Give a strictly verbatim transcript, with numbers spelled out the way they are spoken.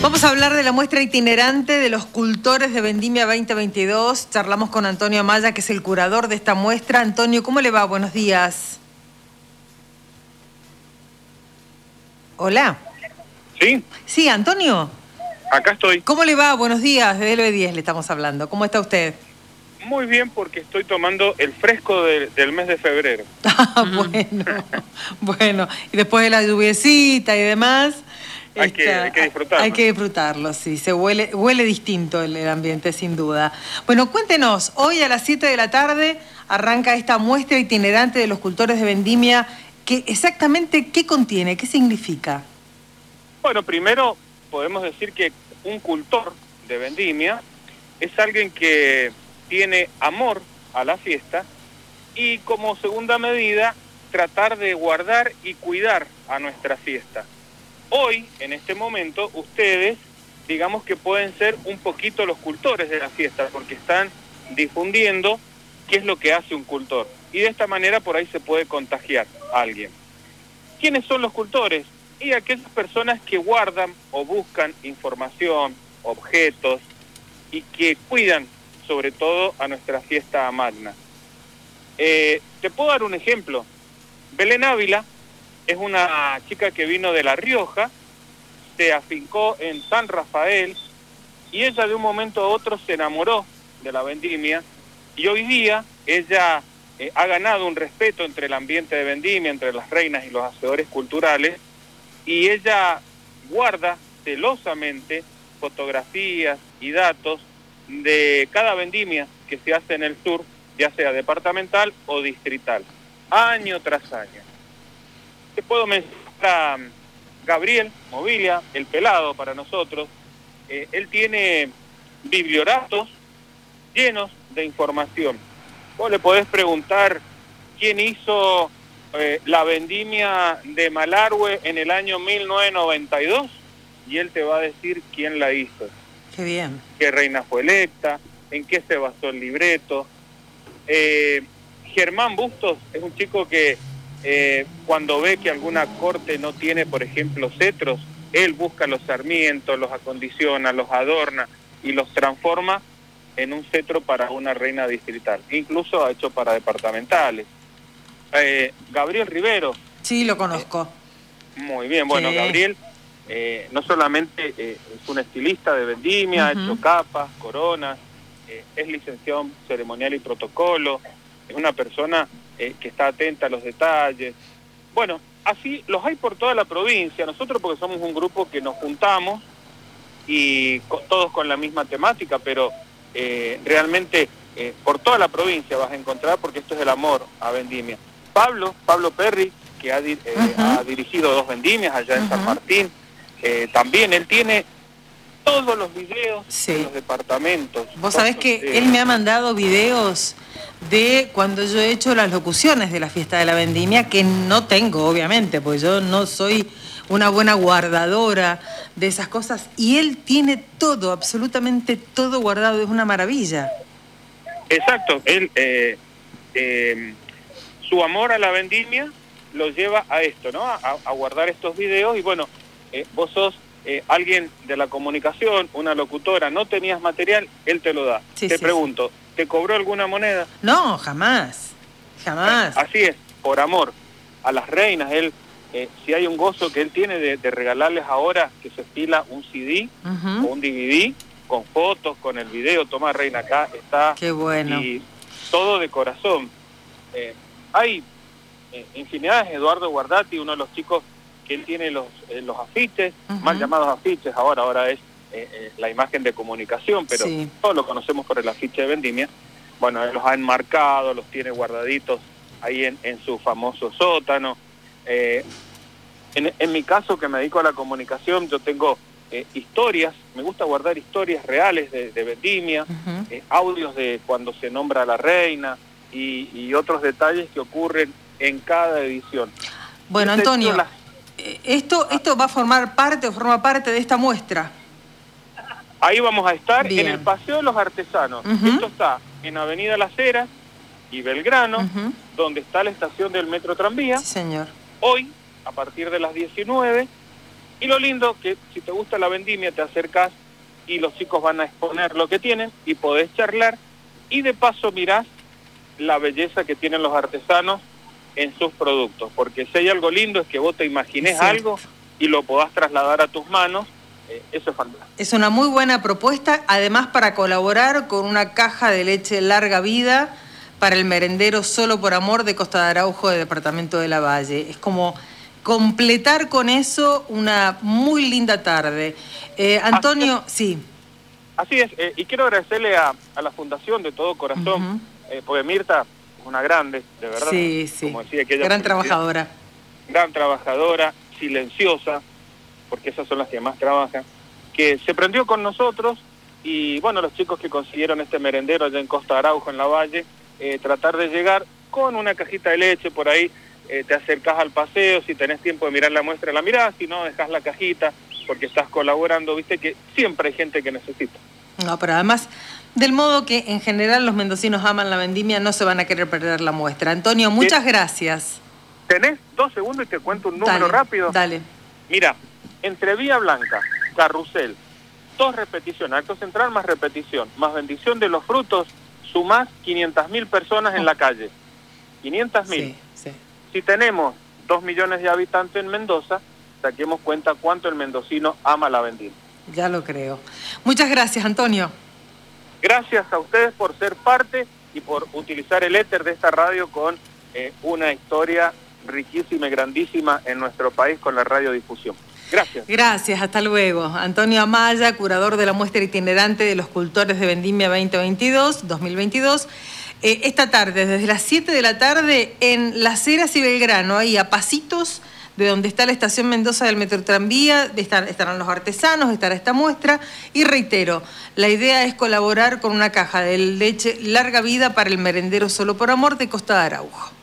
Vamos a hablar de la muestra itinerante de los cultores de Vendimia veinte veintidós. Charlamos con Antonio Amaya, que es el curador de esta muestra. Antonio, ¿cómo le va? Buenos días. Hola. ¿Sí? Sí, Antonio. Acá estoy. ¿Cómo le va? Buenos días. Desde el B diez le estamos hablando. ¿Cómo está usted? Muy bien, porque estoy tomando el fresco de, del mes de febrero. Ah, bueno. Bueno, y después de la lluviecita y demás... Hay que, hay que disfrutarlo. Hay que disfrutarlo, sí. Se huele, huele distinto el, el ambiente, sin duda. Bueno, cuéntenos, hoy a las siete de la tarde arranca esta muestra itinerante de los cultores de Vendimia. Que exactamente, ¿qué contiene? ¿Qué significa? Bueno, primero podemos decir que un cultor de Vendimia es alguien que tiene amor a la fiesta y, como segunda medida, tratar de guardar y cuidar a nuestra fiesta. Hoy, en este momento, ustedes, digamos que pueden ser un poquito los cultores de la fiesta, porque están difundiendo qué es lo que hace un cultor. Y de esta manera por ahí se puede contagiar a alguien. ¿Quiénes son los cultores? Y aquellas personas que guardan o buscan información, objetos, y que cuidan sobre todo a nuestra fiesta magna. Eh, te puedo dar un ejemplo. Belén Ávila es una chica que vino de La Rioja, se afincó en San Rafael y ella de un momento a otro se enamoró de la vendimia y hoy día ella eh, ha ganado un respeto entre el ambiente de vendimia, entre las reinas y los hacedores culturales, y ella guarda celosamente fotografías y datos de cada vendimia que se hace en el sur, ya sea departamental o distrital, año tras año. Te puedo mencionar a Gabriel Mobilia, el pelado para nosotros. Eh, él tiene biblioratos llenos de información. Vos le podés preguntar quién hizo eh, la vendimia de Malargüe en el año mil novecientos noventa y dos y él te va a decir quién la hizo. Qué bien. Qué reina fue electa, en qué se basó el libreto. Eh, Germán Bustos es un chico que Eh, cuando ve que alguna corte no tiene, por ejemplo, cetros, él busca los sarmientos, los acondiciona, los adorna y los transforma en un cetro para una reina distrital. Incluso ha hecho para departamentales. Eh, Gabriel Rivero. Sí, lo conozco. Eh, muy bien, bueno, sí. Gabriel eh, no solamente eh, es un estilista de vendimia, uh-huh. ha hecho capas, coronas, eh, es licenciado en ceremonial y protocolo, es una persona... Eh, que está atenta a los detalles. Bueno, así los hay por toda la provincia. Nosotros porque somos un grupo que nos juntamos y con, todos con la misma temática, pero eh, realmente eh, por toda la provincia vas a encontrar, porque esto es el amor a vendimia. Pablo, Pablo Perry, que ha, eh, uh-huh. ha dirigido dos vendimias allá en uh-huh. San Martín, eh, también él tiene todos los videos sí. de los departamentos. Vos sabés que de... él me ha mandado videos de cuando yo he hecho las locuciones de la fiesta de la vendimia, que no tengo, obviamente, porque yo no soy una buena guardadora de esas cosas, y él tiene todo, absolutamente todo guardado, es una maravilla. Exacto, él, eh, eh, su amor a la vendimia lo lleva a esto, ¿no? A, a guardar estos videos, y bueno, eh, vos sos eh, alguien de la comunicación, una locutora, no tenías material, él te lo da. Sí, te sí, pregunto, sí. ¿te cobró alguna moneda? No, jamás, jamás. Así es, por amor a las reinas. Él, eh, si hay un gozo que él tiene de, de regalarles ahora, que se estila un C D uh-huh. o un D V D con fotos, con el video, toma reina, acá está. Qué bueno. Y todo de corazón. Eh, hay eh, infinidades, Eduardo Guardati, uno de los chicos que él tiene los, eh, los afiches, uh-huh. mal llamados afiches, ahora, ahora es Eh, eh, la imagen de comunicación, pero sí. todos lo conocemos por el afiche de vendimia. Bueno, él los ha enmarcado, los tiene guardaditos ahí en, en su famoso sótano. Eh, en, en mi caso, que me dedico a la comunicación, yo tengo eh, historias, me gusta guardar historias reales de, de vendimia, uh-huh. eh, audios de cuando se nombra a la reina y, y otros detalles que ocurren en cada edición. Bueno, Entonces, Antonio, las... esto, ¿esto va a formar parte o forma parte de esta muestra? Ahí vamos a estar. Bien. En el Paseo de los Artesanos. Uh-huh. Esto está en Avenida Las Heras y Belgrano, uh-huh. donde está la estación del Metro Tranvía. Sí, señor. Hoy, a partir de las diecinueve, Y lo lindo que si te gusta la vendimia te acercás y los chicos van a exponer lo que tienen y podés charlar y de paso mirás la belleza que tienen los artesanos en sus productos, porque si hay algo lindo es que vos te imagines algo y lo podás trasladar a tus manos. Eh, eso es fantástico. Es una muy buena propuesta, además para colaborar con una caja de leche larga vida para el merendero Solo por Amor de Costa de Araujo, de Departamento de Lavalle. Es como completar con eso una muy linda tarde. Eh, Antonio, así sí. Así es, eh, y quiero agradecerle a, a la Fundación de todo corazón, uh-huh. eh, porque Mirta es una grande, de verdad. Sí, sí, como decía aquella gran policía, trabajadora. Gran trabajadora, silenciosa, porque esas son las que más trabajan, que se prendió con nosotros y bueno, los chicos que consiguieron este merendero allá en Costa de Araujo, en Lavalle, eh, tratar de llegar con una cajita de leche por ahí, eh, te acercás al paseo, si tenés tiempo de mirar la muestra la mirás, si no dejás la cajita porque estás colaborando, viste que siempre hay gente que necesita. No, pero además, del modo que en general los mendocinos aman la vendimia, no se van a querer perder la muestra. Antonio, muchas gracias. ¿Tenés dos segundos y te cuento un número dale, rápido? Dale. Mira, entre Vía Blanca, Carrusel, dos repeticiones, acto central más repetición, más bendición de los frutos, sumás quinientas mil personas en la calle. quinientas mil. Sí, sí. Si tenemos dos millones de habitantes en Mendoza, saquemos cuenta cuánto el mendocino ama la vendimia. Ya lo creo. Muchas gracias, Antonio. Gracias a ustedes por ser parte y por utilizar el éter de esta radio con eh, una historia riquísima y grandísima en nuestro país con la radiodifusión. Gracias. Gracias, hasta luego. Antonio Amaya, curador de la muestra itinerante de los cultores de Vendimia veinte veintidós, dos mil veintidós. Eh, esta tarde, desde las siete de la tarde, en Las Heras y Belgrano, ahí a pasitos de donde está la estación Mendoza del Metrotranvía, estarán los artesanos, estará esta muestra. Y reitero, la idea es colaborar con una caja de leche larga vida para el merendero Solo por Amor de Costa de Araujo.